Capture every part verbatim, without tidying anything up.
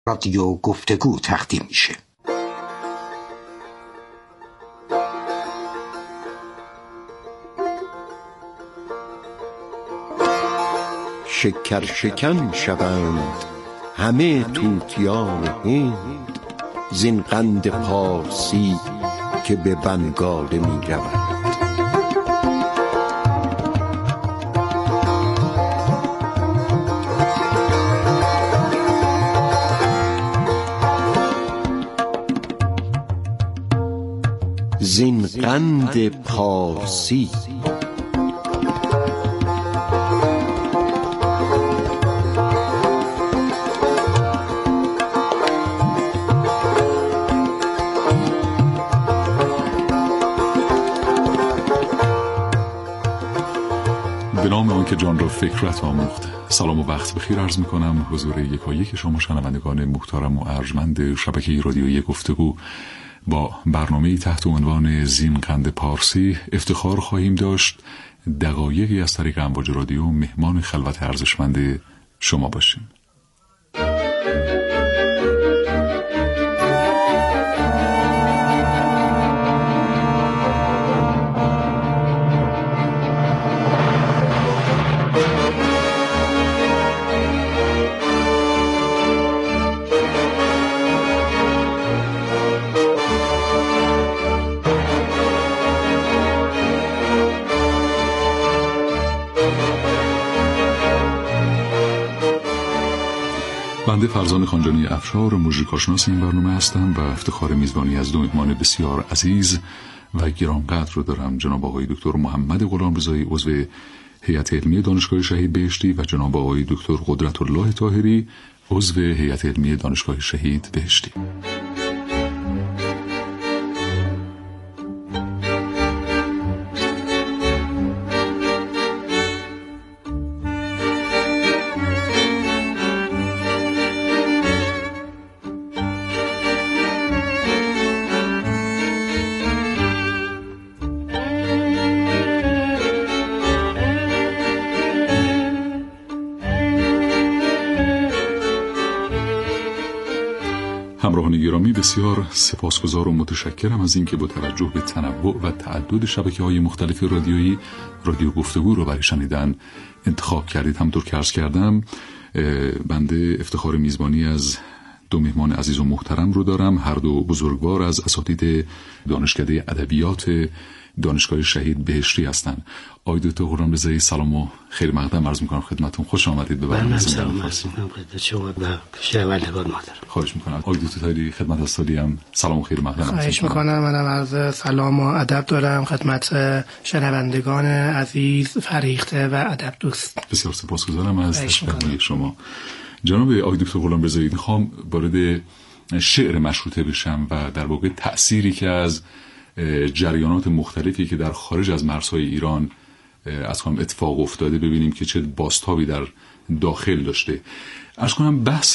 رادیو گفتگو تقدیم میشه. شکر شکن شوند همه طوطیان هند، زین قند پارسی که به بنگاله می روند. زین قند پارسی به نام آن که جان را فکرت آموخت. سلام و وقت بخیر عرض میکنم حضور یکایک شما شنوندگان محترم و ارجمند شبکه رادیویی گفتگو. با برنامه تحت عنوان زین قند پارسی افتخار خواهیم داشت دقایقی از طریق امواج رادیو مهمان خلوت ارزشمند شما باشیم. بنده فرزان خانجانی افشار موزیکاشناس این برنامه هستم و افتخار میزبانی از دو مهمان بسیار عزیز و گرانقدر رو دارم. جناب آقای دکتر محمد غلامرضایی عضو هیئت علمی دانشگاه شهید بهشتی و جناب آقای دکتر قدرت الله طاهری عضو هیئت علمی دانشگاه شهید بهشتی. همراهان گرامی، بسیار سپاسگزار و متشکرم از اینکه با توجه به تنوع و تعدد شبکه‌های مختلف رادیویی رادیو گفتگو رو برای شنیدن انتخاب کردید. همونطور که عرض کردم بنده افتخار میزبانی از دو مهمان عزیز و محترم رو دارم، هر دو بزرگوار از اساتید دانشکده ادبیات دانشگاه شهید بهشتی هستند. آقای دکتر غلامرضایی سلام و خیر مقدم عرض می‌کنم خدمتتون. خوش آمدید به برنامه. من سلام عرض می‌کنم خدمت شما و شنوندگان محترم. خواهش می‌کنم. آقای دکتر طاهری خدمت استادی هم سلام و خیر مقدم. خواهش می‌کنم. منم عرض سلام و ادب دارم خدمت شنوندگان عزیز، فریخته و ادب دوست. بسیار سپاسگزارم از تشریف شما. جناب آقای دکتر غلامرضایی، می‌خوام وارد شعر مشروطه بشم و در واقع تأثیری که از جریانات مختلفی که در خارج از مرزهای ایران از هم اتفاق افتاده ببینیم که چه بازتابی در داخل داشته. عرض کنم بحث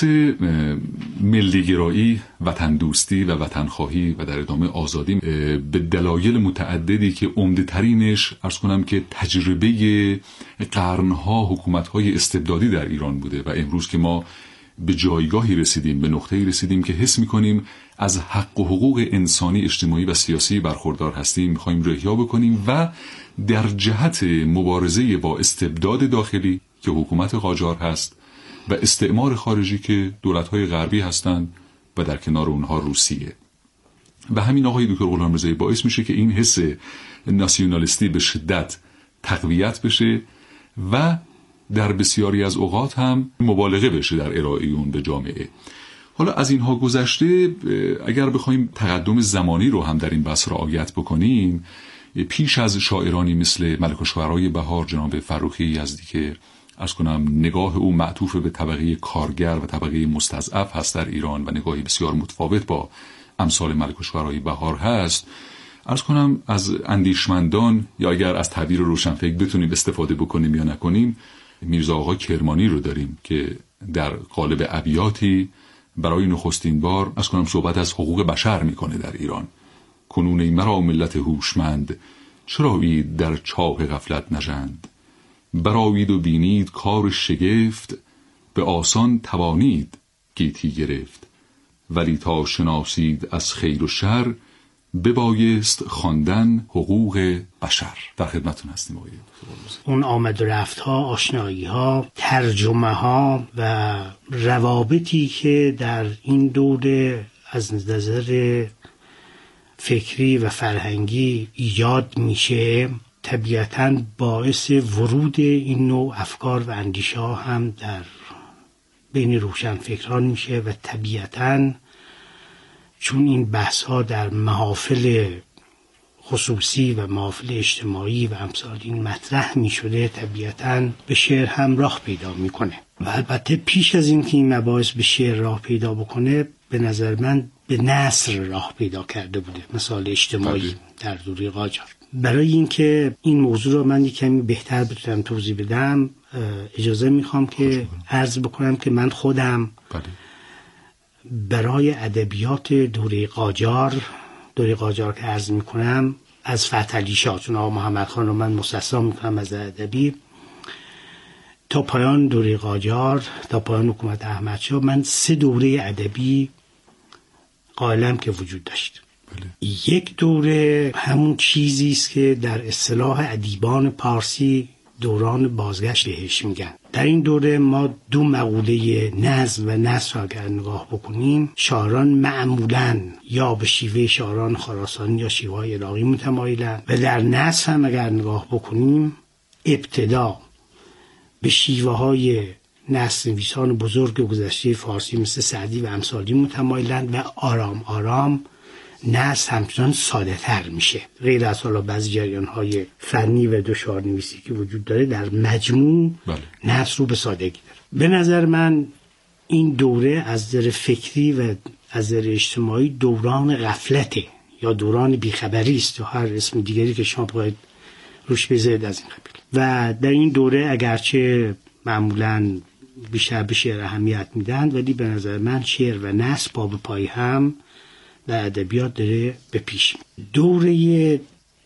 ملیگرایی، وطن دوستی و وطن خواهی و در ادامه آزادی به دلایل متعددی که عمده ترینش عرض کنم که تجربه قرنها حکومت‌های استبدادی در ایران بوده و امروز که ما به جایگاهی رسیدیم، به نقطه‌ای رسیدیم که حس می‌کنیم از حق و حقوق انسانی، اجتماعی و سیاسی برخوردار هستیم، می‌خوایم رو احیا بکنیم و در جهت مبارزه با استبداد داخلی که حکومت قاجار هست و استعمار خارجی که دولت‌های غربی هستند و در کنار اونها روسیه. و همین آقای دکتر غلامرضایی باعث میشه که این حس ناسیونالیستی به شدت تقویت بشه و در بسیاری از اوقات هم مبالغه بشه در ارائه اون به جامعه. حالا از اینها گذشته اگر بخوایم تقدم زمانی رو هم در این بحث رعایت بکنیم، پیش از شاعرانی مثل ملک الشعرای بهار جناب فرخی یزدی که عرض کنم نگاه او معطوف به طبقه کارگر و طبقه مستضعف هست در ایران و نگاهی بسیار متفاوت با امثال ملک الشعرای بهار هست، عرض کنم از اندیشمندان یا اگر از تعبیر روشنفکر بتونیم استفاده بکنیم یا نکنیم، میرزا آقا کرمانی رو داریم که در قالب ابیاتی برای نخستین بار از کنم صحبت از حقوق بشر میکنه در ایران. کنون ای مرا ملت هوشمند، چرا اید در چاه غفلت نژند؟ برآیید و بینید کار شگفت، به آسان توانید گیتی گرفت، ولی تا شناسید از خیر و شر، ببایست خواندن حقوق بشر. در خدمتتون هستیم آقای اون آمد و رفت ها، آشنایی ها، ترجمه ها و روابطی که در این دوره از نظر فکری و فرهنگی ایجاد میشه، طبیعتاً باعث ورود این نوع افکار و اندیشه ها هم در بین روشنفکران میشه و طبیعتاً چون این بحث ها در محافل خصوصی و محافل اجتماعی و امثال این مطرح می شده، طبیعتاً به شعر هم راه پیدا میکنه. و البته پیش از این که این مباحث به شعر راه پیدا بکنه، به نظر من به نثر راه پیدا کرده بوده، مثال اجتماعی بله. در دوره قاجار. برای اینکه این موضوع رو من کمی بهتر بتونم توضیح بدم، اجازه میخوام که عرض بکنم که من خودم بله. برای ادبیات دوره قاجار دوره قاجار که عرض میکنم، از فتحعلی شاه، چون آقا محمد خان رو من مستثنا میکنم از ادبی، تا پایان دوره قاجار، تا پایان حکومت احمد شاه، من سه دوره ادبی قائلم که وجود داشت. بله. یک دوره همون چیزی است که در اصطلاح ادیبان پارسی دوران بازگشت بهش میگن. در این دوره ما دو مقوله نظم و نثر را اگر نگاه بکنیم، شاعران معمولاً یا به شیوه شاعران خراسانی یا شیوه های عراقی متمایلند و در نثر هم اگر نگاه بکنیم ابتدا به شیوه های نثرنویسان بزرگ گذشته فارسی مثل سعدی و امثالی متمایلند و آرام آرام نثر همچنان ساده تر میشه، غیر از حالا بعضی جریان های فنی و دشوارنویسی که وجود داره، در مجموع بله. نثر رو به سادگی داره. به نظر من این دوره از نظر فکری و از نظر اجتماعی دوران غفلته یا دوران بیخبری است، یا هر اسم دیگری که شما باید روش بذارید از این قبیل. و در این دوره اگرچه معمولاً بیشتر به شعر اهمیت میدن، ولی به نظر من شعر و نثر پا به پای هم در ادبیات داره به پیش. دوره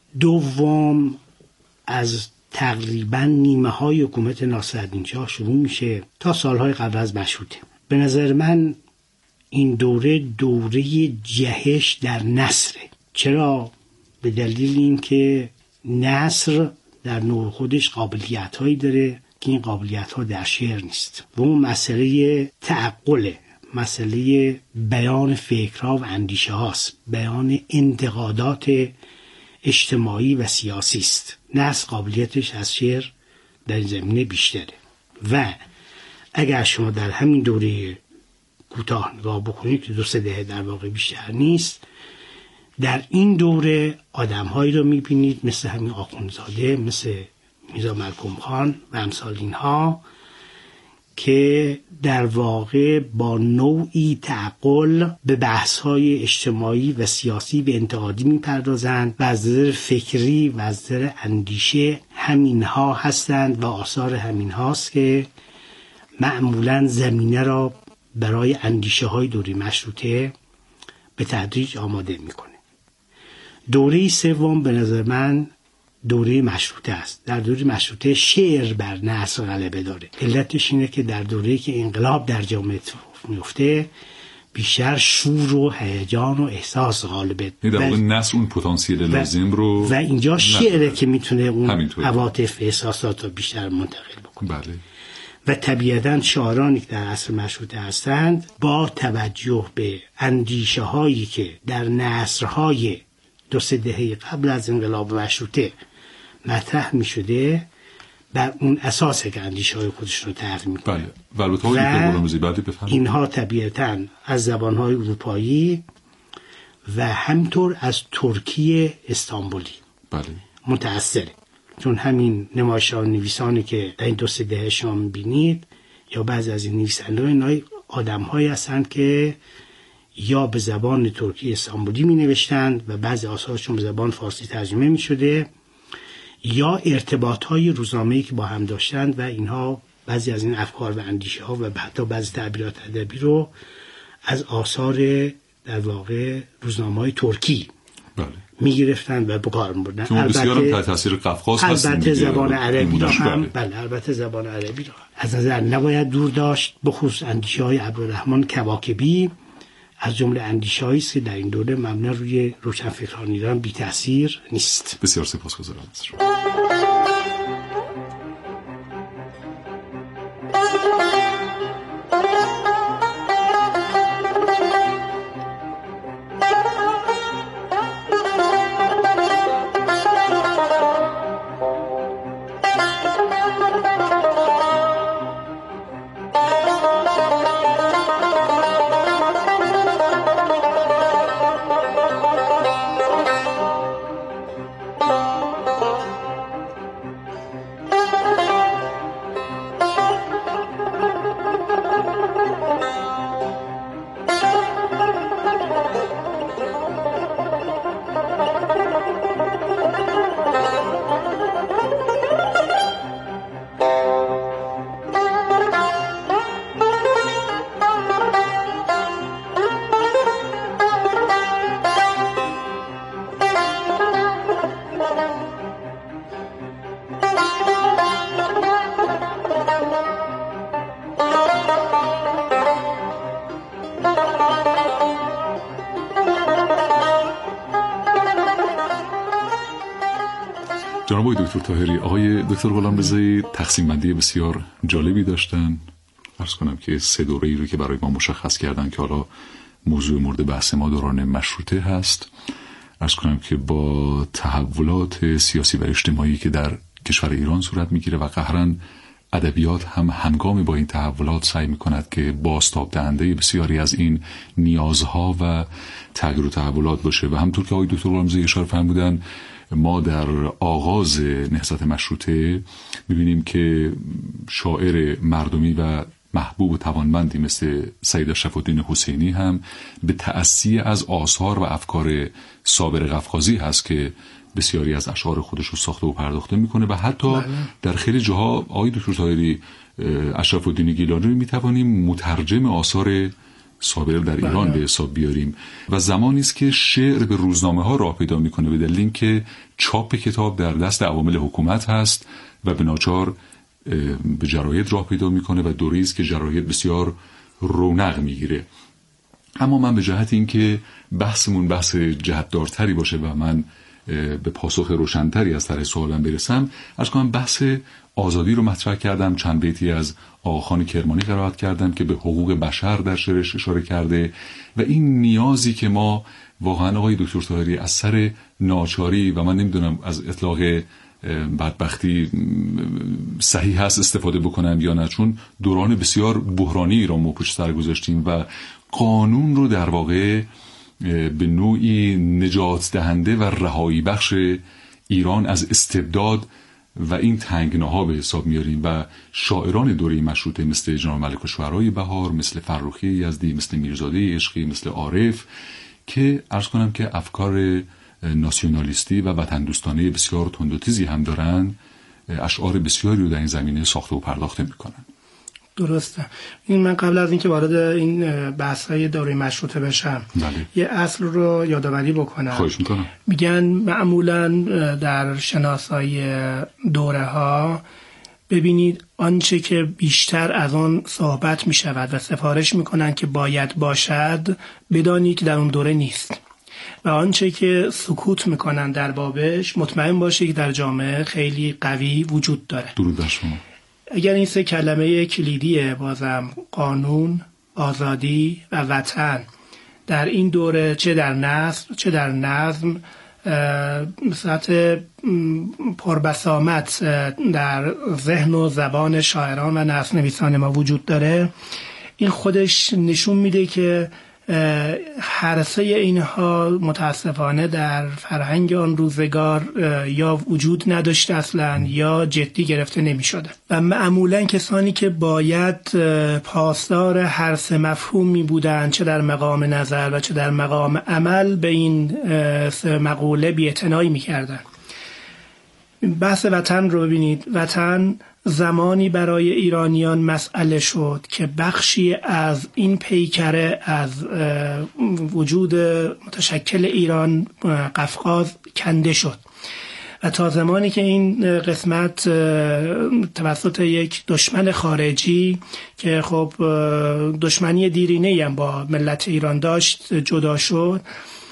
دوم از تقریبا نیمه های حکومت ناصرالدین شاه شروع میشه تا سالهای قبل از مشروطه. به نظر من این دوره دوره جهش در نثره. چرا؟ به دلیل این که نثر در نوع خودش قابلیت هایی داره که این قابلیت ها در شعر نیست و اون مسئله تعقله، مسئله بیان فکرها و اندیشه هاست، بیان انتقادات اجتماعی و سیاسی است. نثر قابلیتش از شعر در این زمینه بیشتره. و اگر شما در همین دوره کوتاه نگاه بکنید که دو سه دهه در واقع بیشتر نیست، در این دوره آدم‌هایی رو می‌بینید مثل همین آخوندزاده، مثل میرزا ملکم خان و امثال اینها که در واقع با نوعی تعقل به بحث‌های اجتماعی و سیاسی و انتقادی می‌پردازند و از نظر فکری و از نظر اندیشه همینها هستند و آثار همینهاست که معمولاً زمینه را برای اندیشه‌های دوره مشروطه به تدریج آماده می‌کنه. دوره سوم به نظر من دوره مشروطه است. در دوره مشروطه شعر بر نثر غلبه داره. علتش اینه که در دوره‌ای که انقلاب در جامعه اتفاق میفته بیشتر شور و هیجان و احساس غالبه. در واقع نثر اون پتانسیل لازم رو و اینجا شعره که میتونه اون عواطف احساسات رو بیشتر منتقل بکنه. بله. و طبیعتاً شاعرانی که در عصر مشروطه هستند با توجه به اندیشه هایی که در نثرهای دو سه دهه قبل از انقلاب مشروطه مطرح می شده بر اون اساسه که اندیشه های خودش رو تغییر می کنه. بله. و اینها طبیعتاً از زبانهای اروپایی و همطور از ترکی استانبولی بله. متأثره. چون همین نمایشان نویسانی که در این دو سه دهه شما می‌بینید یا بعضی از این نویسنده‌ها اینا آدم‌هایی هستند که یا به زبان ترکی استانبولی می‌نوشتند و بعضی آثارشون به زبان فارسی ترجمه می‌شده، یا ارتباط‌های روزنامه‌ای که با هم داشتند و اینها بعضی از این افکار و اندیشه‌ها و حتی بعضی تعبیرات ادبی رو از آثار در واقع روزنامه‌های ترکی بله. میگرفتن و به کار می‌بردن. البته تحت تاثیر قفقاز هست. البته زبان عربی را هم بله. بله البته زبان عربی را از نظر نباید دور داشت. بخصوص اندیشه‌های عبدالرحمن کواکبی از جمله اندیشه‌هایی است که در این دوره مبنی روی روشنفکران ایران بی تاثیر نیست. بسیار سپاسگزارم از شما. جناب آقای دکتر طاهری، آقای دکتر غلامرضایی تقسیم بندی بسیار جالبی داشتن. عرض کنم که سه دوره‌ای رو که برای ما مشخص کردن که حالا موضوع مورد بحث ما دوران مشروطه هست. عرض کنم که با تحولات سیاسی و اجتماعی که در کشور ایران صورت میگیره و قهراً ادبیات هم همگام با این تحولات سعی میکند که بازتاب دهنده بسیاری از این نیازها و تغییر و تحولات باشه و همونطور که آقای دکتر غلامرضایی اشاره فرمودن ما در آغاز نهضت مشروطه میبینیم که شاعر مردمی و محبوب و توانمندی مثل سید اشرف الدین حسینی هم به تأسی از آثار و افکار صابر قفقازی هست که بسیاری از اشعار خودش رو ساخته و پرداخته میکنه و حتی بله. در خیلی جاها آقای دکتر طاهری اشرف الدین گیلانی رو میتوانیم مترجم آثار صابر در ایران بله. به حساب بیاریم و زمانی است که شعر به روزنامه ها راه پیدا میکنه به دلیل اینکه چاپ کتاب در دست عوامل حکومت هست و به ناچار به جراید راه پیدا میکنه و دوری است که جراید بسیار رونق میگیره. اما من به جهت اینکه بحثمون بحث جهتدارتری باشه و من به پاسخ روشنتری از طرح سوالم برسم، عرض کنم بحث آزادی رو مطرح کردم. چند بیتی از آقاخان کرمانی قرائت کردم که به حقوق بشر در شعرش اشاره کرده و این نیازی که ما واقعا آقای دکتر طاهری از سر ناچاری و من نمیدونم از اطلاق بدبختی صحیح هست استفاده بکنم یا نه، چون دوران بسیار بحرانی را ما پشت سر گذاشتیم و قانون رو در واقع به نوعی نجات دهنده و رهایی بخش ایران از استبداد و این تنگناها به حساب میاریم و شاعران دوره مشروطه مثل جناب ملک الشعرای بهار، مثل فرخی یزدی، مثل میرزاده عشقی، مثل عارف که عرض کنم که افکار ناسیونالیستی و وطن دوستانه بسیار تند و تیزی هم دارن، اشعار بسیاری رو در این زمینه ساخته و پرداخته میکنن. درسته. این من قبل از اینکه وارد این بحث‌های دوره مشروطه بشم بله. یه اصل رو یادآوری بکنم. خواهش میکنم. میگن معمولاً در شناسایی دوره ها ببینید آنچه که بیشتر از آن صحبت می شود و سفارش میکنن که باید باشد بدانید که در اون دوره نیست و آنچه که سکوت میکنن در بابش مطمئن باشید که در جامعه خیلی قوی وجود داره. درود بر شما. اگر این سه کلمه کلیدیه بازم قانون، آزادی و وطن در این دوره چه در نثر چه در نظم سطح پربسامت در ذهن و زبان شاعران و نثر نویسان ما وجود داره، این خودش نشون میده که هر سه اینها متاسفانه در فرهنگ آن روزگار یا وجود نداشته اصلا یا جدی گرفته نمی شده و معمولا کسانی که باید پاسدار هر سه مفهوم می بودند چه در مقام نظر و چه در مقام عمل به این سه مقوله بی‌اعتنایی می کردن. بحث وطن رو ببینید. وطن زمانی برای ایرانیان مسئله شد که بخشی از این پیکره از وجود متشکل ایران قفقاز کنده شد و تا زمانی که این قسمت توسط یک دشمن خارجی که خب دشمنی دیرینه‌ای هم با ملت ایران داشت جدا شد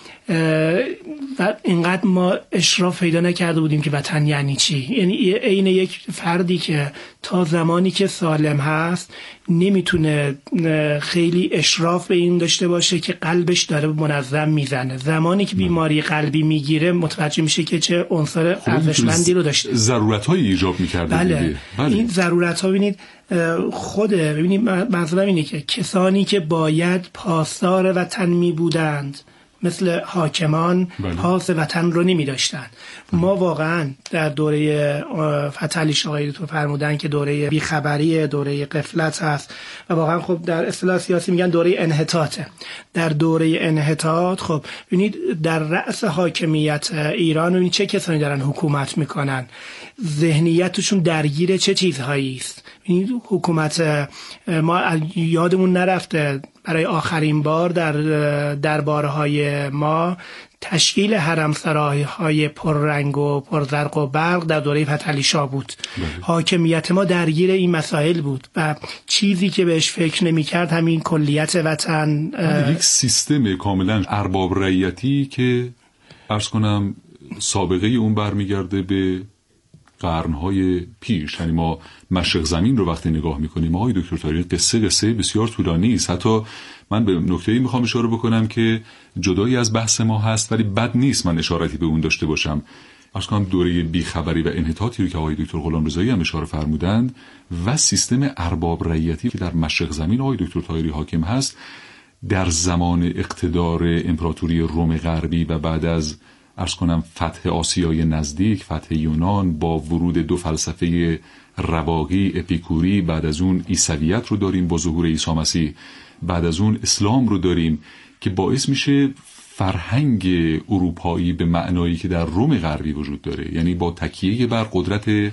و اینقدر ما اشراف پیدا نکرده بودیم که وطن یعنی چی. یعنی عین یک فردی که تا زمانی که سالم هست نمیتونه خیلی اشراف به این داشته باشه که قلبش داره منظم میزنه. زمانی که بیماری قلبی میگیره متوجه میشه که چه عنصر ارزشمندی رو داشته. ضرورت‌های ایجاب می‌کرده. بله. بله. این ضرورت‌ها ببینید خود ببینید منظورم اینه که کسانی که باید پاسدار وطن می بودند مثل حاکمان بله. پاس وطن رو نمی داشتن. بله. ما واقعا در دوره فتح علی شاقی تو فرمودن که دوره بیخبری، دوره غفلت هست و واقعا خب در اصطلاح سیاسی میگن دوره انحطاطه. در دوره انحطاط خب ببینید در رأس حاکمیت ایران ببینید چه کسانی دارن حکومت میکنن، ذهنیتشون درگیر چه چیزهایی است. ببینید حکومت ما یادمون نرفته برای آخرین بار در دربارهای ما تشکیل حرمسرای‌های پررنگ و پرزرق و برق در دوره فتح علی شاه بود. بله. حاکمیت ما درگیر این مسائل بود و چیزی که بهش فکر نمی‌کرد همین کلیت وطن، یک سیستم کاملا ارباب رعیتی که عرض کنم سابقه اون برمیگرده به قرنهای پیش. یعنی ما مشرق زمین رو وقتی نگاه میکنیم آقای دکتر طاهری قصه قصه بسیار طولانی است. حتی من به نکته‌ای میخوام اشاره بکنم که جدایی از بحث ما هست ولی بد نیست من اشارتی به اون داشته باشم. عرض کنم دوره بیخبری و انحطاطی رو که آقای دکتر غلامرضایی هم اشاره فرمودند و سیستم ارباب رعیتی که در مشرق زمین آقای دکتر طاهری حاکم هست در زمان اقتدار امپراتوری روم غربی و بعد از عرض کنم فتح آسیای نزدیک، فتح یونان با ورود دو فلسفه رواقی اپیکوری، بعد از اون عیسویت رو داریم با ظهور عیسی مسیح، بعد از اون اسلام رو داریم که باعث میشه فرهنگ اروپایی به معنایی که در روم غربی وجود داره، یعنی با تکیه بر قدرت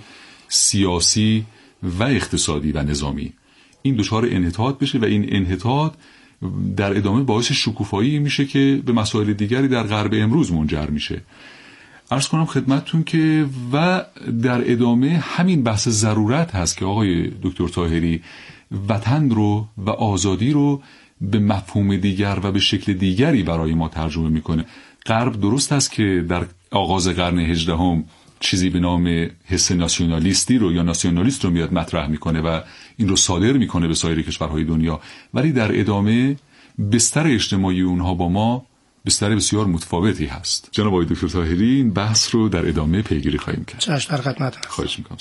سیاسی و اقتصادی و نظامی این دچار انحطاط بشه و این انحطاط در ادامه باعث شکوفایی میشه که به مسائل دیگری در غرب امروز منجر میشه. عرض کنم خدمتتون که و در ادامه همین بحث ضرورت هست که آقای دکتر طاهری وطن رو و آزادی رو به مفهوم دیگر و به شکل دیگری برای ما ترجمه میکنه. غرب درست است که در آغاز قرن هجدهم چیزی به نام حس ناسیونالیستی رو یا ناسیونالیست رو میاد مطرح میکنه و این رو صادر میکنه به سایر کشورهای دنیا، ولی در ادامه بستر اجتماعی اونها با ما بستر بسیار متفاوتی هست. جناب آقای دکتر طاهری این بحث رو در ادامه پیگیری خواهیم کرد. چشم در خدمت. خواهش میکنم.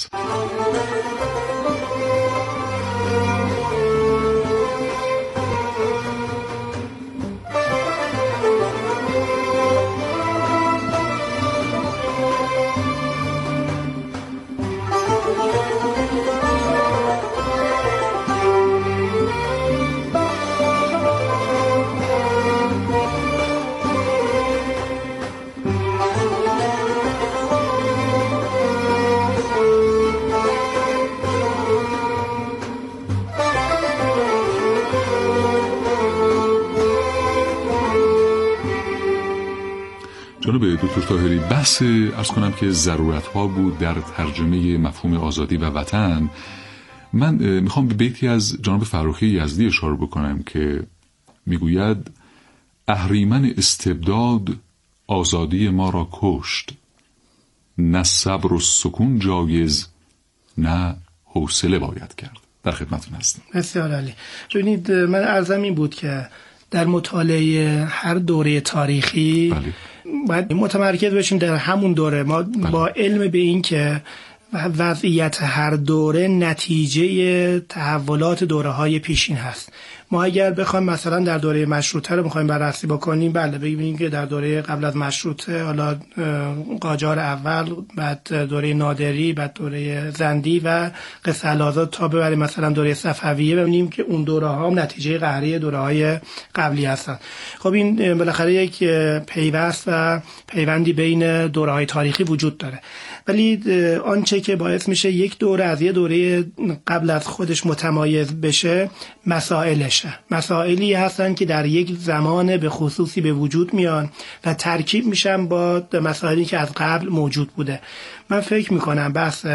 جناب دکتر طاهری بحث عرض کنم که ضرورت ها بود در ترجمه مفهوم آزادی و وطن. من میخوام به بیتی از جناب فرخی یزدی اشاره بکنم که میگوید اهریمن استبداد آزادی ما را کشت، نه صبر و سکون جایز نه حوصله باید کرد. در خدمتتون هستم. بسیار عالی. ببینید من عرضم این بود که در مطالعه هر دوره تاریخی بله. باید متمرکز بشیم در همون دوره. ما بله. با علم به این که وضعیت هر دوره نتیجه تحولات دوره‌های پیشین هست. ما اگر بخوایم مثلا در دوره مشروطه رو بخوایم بررسی بکنیم، بله ببینیم که در دوره قبل از مشروطه حالا قاجار اول، بعد دوره نادری، بعد دوره زندی و قصه الآزاد تا ببریم مثلا دوره صفویه، ببینیم که اون دوره ها نتیجه قهری دوره های قبلی هستن. خب این بالاخره یک پیوست و پیوندی بین دوره های تاریخی وجود داره. ولی آنچه که باعث میشه یک دوره از یه دوره قبل از خودش متمایز بشه مسائلشه. مسائلی هستن که در یک زمان به خصوصی به وجود میان و ترکیب میشن با مسائلی که از قبل موجود بوده. من فکر میکنم بحث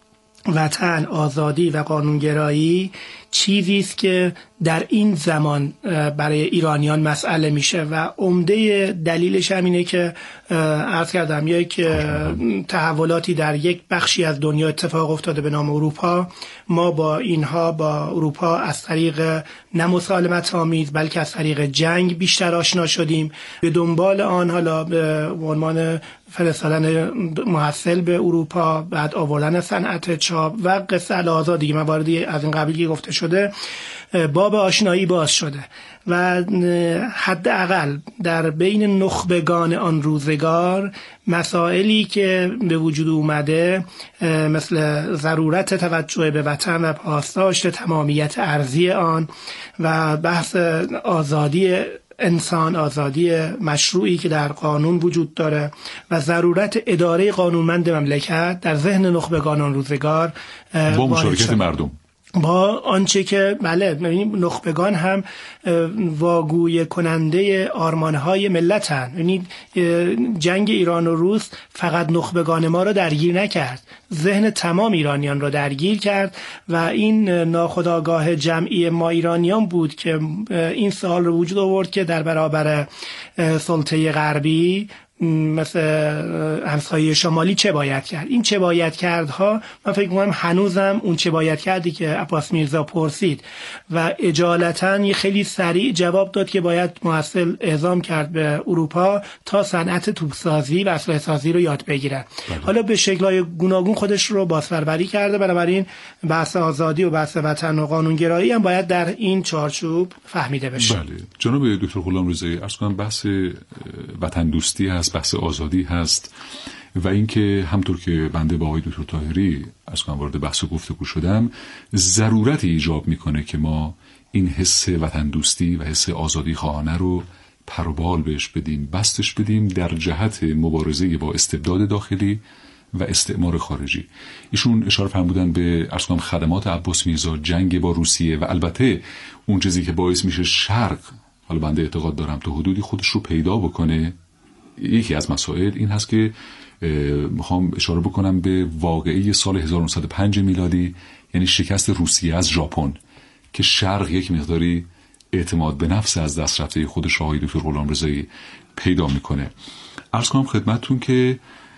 وطن، آزادی و قانونگرایی چیزی است که در این زمان برای ایرانیان مسئله میشه و عمده دلیلش هم اینه که عرض کردم یک تحولاتی در یک بخشی از دنیا اتفاق افتاده به نام اروپا. ما با اینها با اروپا از طریق نه مسالمت آمیز بلکه از طریق جنگ بیشتر آشنا شدیم. به دنبال آن حالا به عنوان فرستادن محصل به اروپا، بعد آوردن صنعت چاپ و قصه آزادی مواردی از این قبیل گفته شده، باب آشنایی باز شده و حداقل در بین نخبگان آن روزگار مسائلی که به وجود اومده مثل ضرورت توجه به وطن و پاسداشت تمامیت ارضی آن و بحث آزادی انسان، آزادی مشروعی که در قانون وجود داره و ضرورت اداره قانونمند مملکت در ذهن نخبگان آن روزگار با مشارکت مردم، با آنچه که بله ببینید نخبگان هم واگوی کننده آرمانهای ملتن. یعنی جنگ ایران و روس فقط نخبگان ما را درگیر نکرد، ذهن تمام ایرانیان را درگیر کرد و این ناخودآگاه جمعی ما ایرانیان بود که این سوال رو وجود آورد که در برابر سلطه غربی مثل همسایه شمالی چه باید کرد. این چه باید کردها من فکر می‌کنم هنوزم اون چه باید کردی که عباس میرزا پرسید و اجالتاً خیلی سریع جواب داد که باید محصل اعزام کرد به اروپا تا صنعت توپسازی و اسلحه سازی رو یاد بگیرن. بله. حالا به شکل‌های گوناگون خودش رو بازپروری کرده، بنابراین بحث آزادی و بحث وطن و قانونگرایی هم باید در این چارچوب فهمیده بشه. بله. جناب دکتر غلامرضایی، عرض کنم بحث وطن دوستی هست، بحث آزادی هست و اینکه همطور که بنده با آقای دکتر طاهری از کنم وارد بحث و گفتگو شدم، ضرورت ایجاب میکنه که ما این حس وطن دوستی و حس آزادی خواهانه رو پروبال بهش بدیم، بستش بدیم در جهت مبارزه با استبداد داخلی و استعمار خارجی. ایشون اشاره فرمودن به عرض کنم خدمات عباس میرزا، جنگ با روسیه و البته اون چیزی که باعث میشه شرق، حالا بنده اعتقاد دارم تا حدودی خودش رو پیدا بکنه، یکی از مسائل این هست که میخوام اشاره بکنم به واقعه سال هزار و نهصد و پنج میلادی، یعنی شکست روسیه از ژاپن که شرق یک مقداری اعتماد به نفس از دست رفته خودش آقای دکتر غلامرضایی پیدا میکنه. عرض کنم خدمتتون که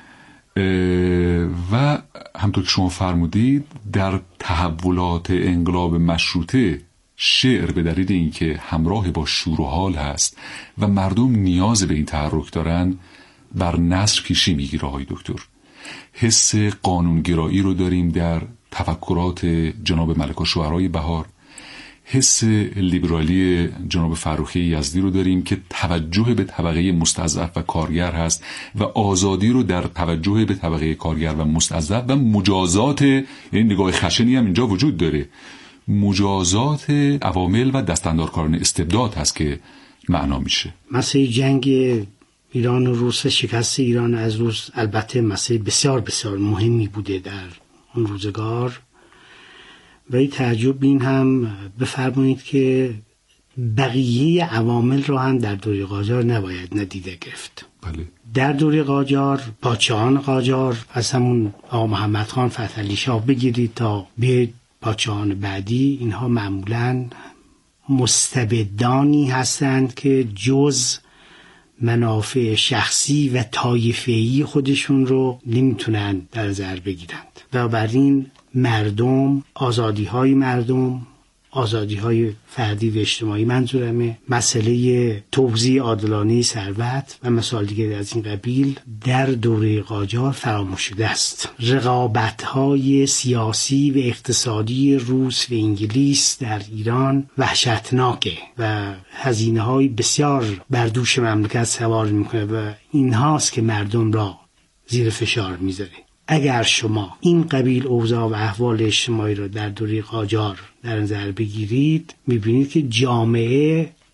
و همطور که شما فرمودید در تحولات انقلاب مشروطه شعر به دلیل اینکه همراه با شور و حال هست و مردم نیاز به این تحرک دارن بر نثر پیشی میگیره. های دکتر، حس قانونگرایی رو داریم در تفکرات جناب ملکه شعرای بهار، حس لیبرالی جناب فرخی یزدی رو داریم که توجه به طبقه مستضعف و کارگر هست و آزادی رو در توجه به طبقه کارگر و مستضعف و مجازات، یعنی نگاه خشنی هم اینجا وجود داره، مجازات عوامل و دستاندارکاران استبداد هست که معنا میشه. مسئله جنگ ایران و روس، شکست ایران از روس البته مسئله بسیار بسیار مهمی بوده در اون روزگار، ولی تعجب این هم بفرمایید که بقیه عوامل رو هم در دوره قاجار نباید ندیده گرفت. بله. در دوره قاجار پادشاهان قاجار از همون آقا محمد خان فتحعلی شاه بگیرید تا به پادشاهان بعدی، اینها معمولاً مستبدانی هستند که جز منافع شخصی و طایفه‌ای خودشون رو نمیتونن در نظر بگیرند و بر این مردم، آزادی‌های مردم، آزادی‌های فردی و اجتماعی منظورمه، مسئله توزیع عادلانه ثروت و مسائل دیگری از این قبیل در دوره قاجار فراموش شده است. رقابت‌های سیاسی و اقتصادی روس و انگلیس در ایران وحشتناکه و هزینه‌های بسیار بر دوش مملکت سوار می‌کنه و اینهاست که مردم را زیر فشار می‌ذاره. اگر شما این قبیل اوضاع و احوال اجتماعی را در دوره قاجار در نظر بگیرید، می‌بینید که جامعه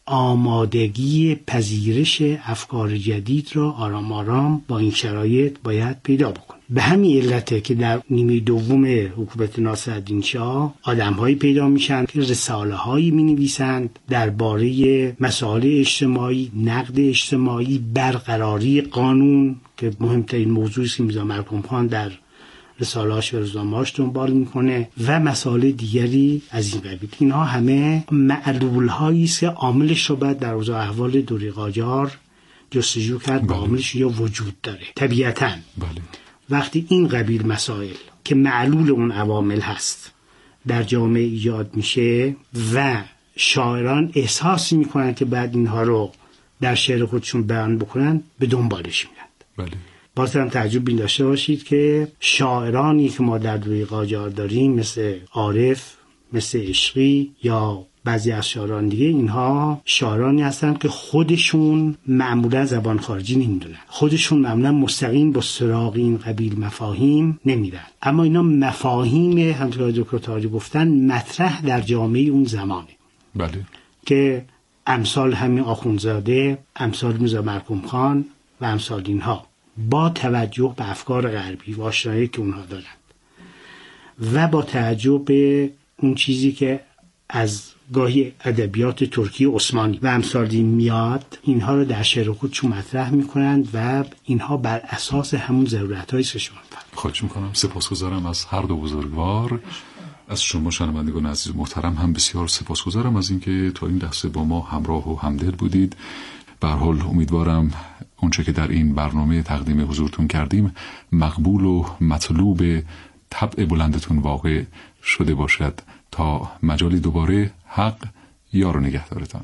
آمادگی پذیرش افکار جدید را آرام آرام با این شرایط باید پیدا بکنه. به همین علته که در نیمه دوم حکومت ناصرالدین شاه آدم‌هایی پیدا میشن که رساله‌هایی می‌نویسند درباره مسائل اجتماعی، نقد اجتماعی، برقراری قانون که مهمترین موضوعی است که میرزا مرحوم خان در رساله‌اش و روزنامه‌اش دنبال میکنه و مسائل دیگری از این قبیل. اینها همه معلول‌هایی است که عاملش رو بعد در اوضاع احوال دوره قاجار جستجو کرد و عاملش یا وجود داره. طبیعتاً بله. وقتی این قبیل مسائل که معلول اون عوامل هست در جامعه ایجاد میشه و شاعران احساس میکنن که بعد اینها رو در شعر خودشون بیان بکنن، به دنبالش میرن. بله. بازم تعجب بین داشته باشید که شاعرانی که ما در دوره قاجار داریم مثل عارف، مثل عشقی یا بعضی از شاعران دیگه، اینها شاعرانی هستند که خودشون معمولا زبان خارجی نمیدونن، خودشون معمولا مستقیم با سراغ این قبیل مفاهیم نمیرن، اما اینا مفاهیم همونطور که دکتر طاهری گفتن مطرح در جامعه اون زمانه. بله. که امثال همین آخوندزاده، امثال میرزا مرحوم خان و امثال اینها با توجه به افکار غربی و آشنایی که اونها دارند و با توجه به اون چیزی که از گاهی ادبیات ترکی عثمانی و امثال این میاد، اینها رو در شعر خودشون مطرح میکنند و اینها بر اساس همون ضرورت‌های سشون. خواهش میکنم. سپاسگزارم از هر دو بزرگوار. از شما شنوندگان عزیز محترم هم بسیار سپاسگزارم از اینکه تا این لحظه با ما همراه و همدل بودید. به هر حال امیدوارم اونچه که در این برنامه تقدیم حضورتون کردیم مقبول و مطلوب طبع بلندتون واقع شده باشد. تا مجالی دوباره، حق یار و نگهدارتان.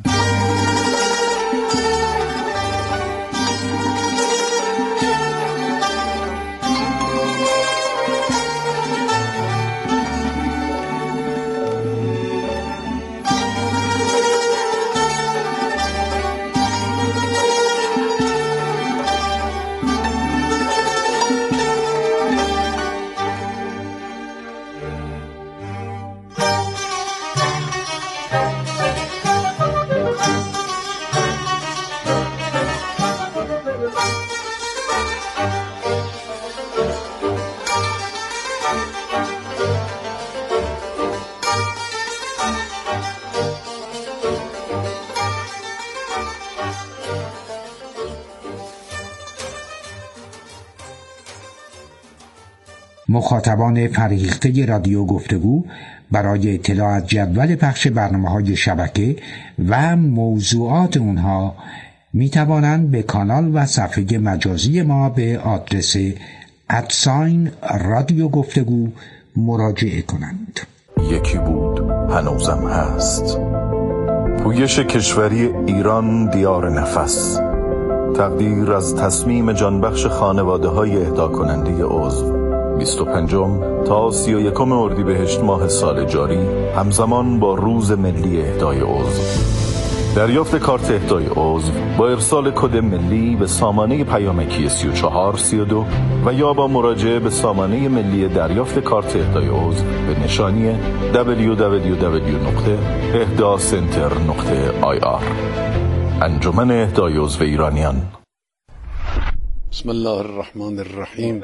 مخاطبان فریخته رادیو گفتگو برای اطلاع از جدول پخش برنامه‌های شبکه و موضوعات اونها می توانند به کانال و صفحه مجازی ما به آدرس ادساین رادیو گفتگو مراجعه کنند. یکی بود هنوزم هست. پویش کشوری ایران دیار نفس. تقدیر از تصمیم جانبخش خانواده های اهدا کننده عضو بیست و پنجم تا سی و یکم اردیبهشت ماه سال جاری همزمان با روز ملی اهدای عضو. دریافت کارت اهدای عضو با ارسال کد ملی به سامانه پیامکی سی و چهار سی و دو و یا با مراجعه به سامانه ملی دریافت کارت اهدای عضو به نشانی دبلیو دبلیو دبلیو نقطه اهدا سنتر نقطه آی آر. انجمن اهدای عضو ایرانیان. بسم الله الرحمن الرحیم.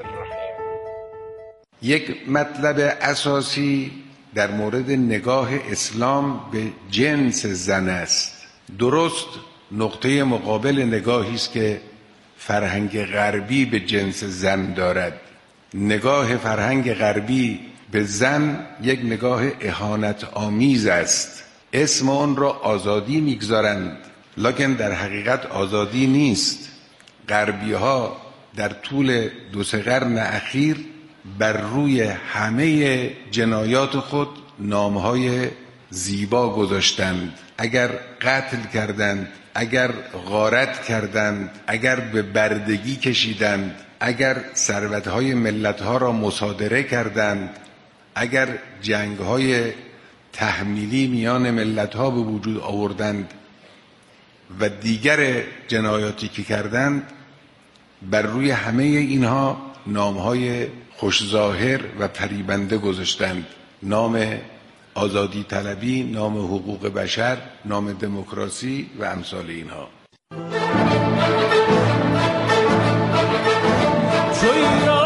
یک مطلب اساسی در مورد نگاه اسلام به جنس زن است. درست نقطه مقابل نگاهی است که فرهنگ غربی به جنس زن دارد. نگاه فرهنگ غربی به زن یک نگاه اهانت آمیز است. اسم آن را آزادی میگذارند، لکن در حقیقت آزادی نیست. غربی ها در طول دو سه قرن اخیر بر روی همه جنایات خود نامهای زیبا گذاشتند. اگر قتل کردند، اگر غارت کردند، اگر به بردگی کشیدند، اگر ثروت‌های ملت‌ها را مصادره کردند، اگر جنگ‌های تحمیلی میان ملت‌ها به وجود آوردند و دیگر جنایاتی که کردند، بر روی همه اینها نامهای خوشظاهر و پریبنده گذاشتند. نام آزادی طلبی، نام حقوق بشر، نام دموکراسی و امثال اینها. چو ایران